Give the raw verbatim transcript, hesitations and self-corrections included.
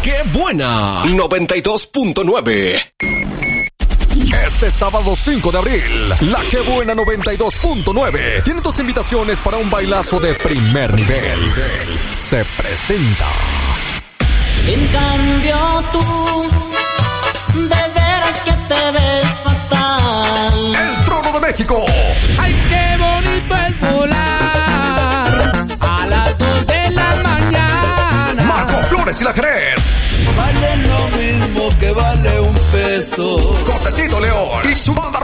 ¡Qué buena! noventa y dos punto nueve. Este sábado cinco de abril, La Que Buena noventa y dos punto nueve tiene dos invitaciones para un bailazo de primer nivel. Se presenta. En cambio tú, de veras que te ves fatal. El Trono de México. ¡Ay, qué bonito es volar! A las dos de la mañana. Marco Flores y La Jerez.